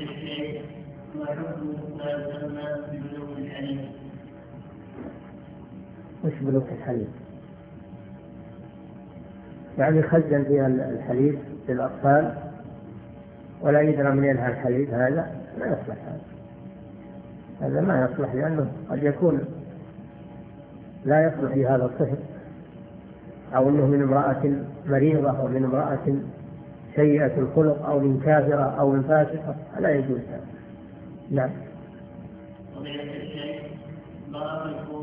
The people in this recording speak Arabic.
الشيء وحكم ما يسمى ببلوغ الحليب. وش بلوغ الحليب؟ يعني خزن فيها الحليب للأطفال ولا يدرى منين الحليب، هذا لا يصلح. هذا ما يصلح، لأنه قد يكون لا يصلح لهذا الطفل، أو أنه من امرأة مريضة أو من امرأة سيئة الخلق أو من كافرة أو من فاسقة، لا يجوز هذا. نعم. وبين الشيء ضرب